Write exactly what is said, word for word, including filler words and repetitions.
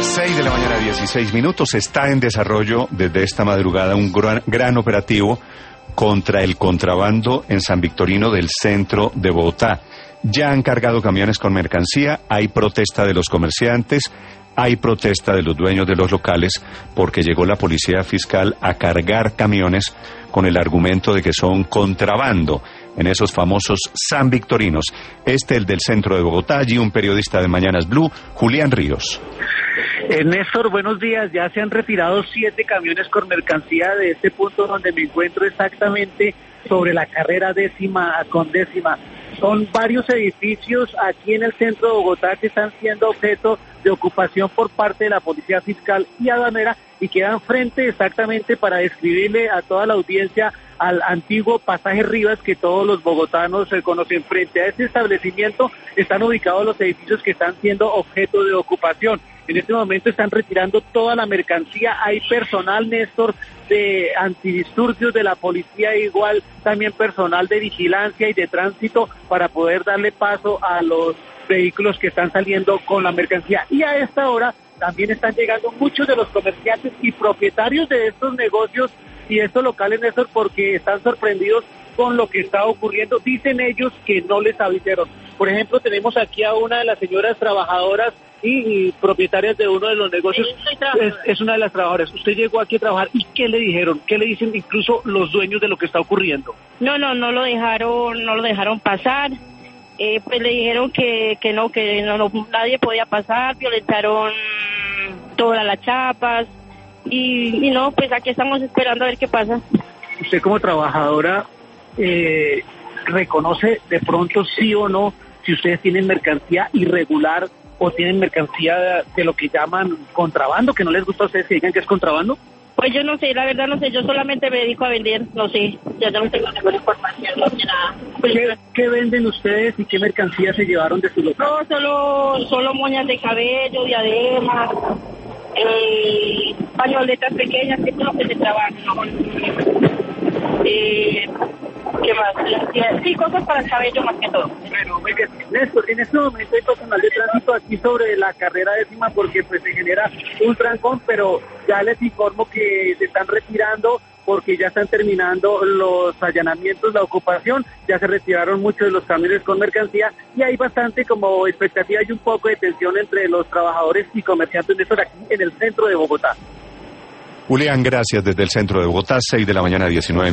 seis de la mañana, dieciséis minutos. Está en desarrollo desde esta madrugada un gran, gran operativo contra el contrabando en San Victorino del centro de Bogotá. Ya han cargado camiones con mercancía, hay protesta de los comerciantes, hay protesta de los dueños de los locales porque llegó la policía fiscal a cargar camiones con el argumento de que son contrabando en esos famosos San Victorinos. Este, el del centro de Bogotá, allí un periodista de Mañanas Blue, Julián Ríos. Eh, Néstor, buenos días. Ya se han retirado siete camiones con mercancía de este punto donde me encuentro exactamente sobre la carrera décima con décima. Son varios edificios aquí en el centro de Bogotá que están siendo objeto de ocupación por parte de la Policía Fiscal y Aduanera y quedan frente exactamente para describirle a toda la audiencia al antiguo pasaje Rivas que todos los bogotanos eh, conocen. Frente a este establecimiento están ubicados los edificios que están siendo objeto de ocupación. En este momento están retirando toda la mercancía. Hay personal, Néstor, de antidisturbios de la policía, igual también personal de vigilancia y de tránsito para poder darle paso a los vehículos que están saliendo con la mercancía. Y a esta hora también están llegando muchos de los comerciantes y propietarios de estos negocios y estos locales, Néstor, porque están sorprendidos con lo que está ocurriendo. Dicen ellos que no les avisaron. Por ejemplo, tenemos aquí a una de las señoras trabajadoras y, y propietarias de uno de los negocios. Es, es una de las trabajadoras. Usted llegó aquí a trabajar y ¿qué le dijeron? ¿Qué le dicen incluso los dueños de lo que está ocurriendo? No, no, no lo dejaron, no lo dejaron pasar. Eh, pues le dijeron que, que no, que no, no, nadie podía pasar, violentaron todas las chapas y, y no, pues aquí estamos esperando a ver qué pasa. Usted como trabajadora eh, reconoce de pronto sí o no si ustedes tienen mercancía irregular o tienen mercancía de, de lo que llaman contrabando, que no les gusta a ustedes que digan que es contrabando. Pues yo no sé, la verdad no sé, yo solamente me dedico a vender, no sé, ya no tengo ninguna información, no sé nada. Pues, ¿Qué, ¿Qué venden ustedes y qué mercancía se llevaron de su local? No, solo, solo moñas de cabello, diademas, eh, pañoletas pequeñas, que es lo que se trabaja, ¿no? Eh, ¿qué más? Sí, cosas para el cabello más que todo. Bueno, muy bien. Néstor, en este momento hay personal de tránsito aquí sobre la carrera décima porque pues se genera un trancón, pero ya les informo que se están retirando porque ya están terminando los allanamientos, la ocupación, ya se retiraron muchos de los camiones con mercancía y hay bastante como expectativa y un poco de tensión entre los trabajadores y comerciantes de Néstor aquí en el centro de Bogotá. Julián, gracias desde el centro de Bogotá, seis de la mañana, diecinueve.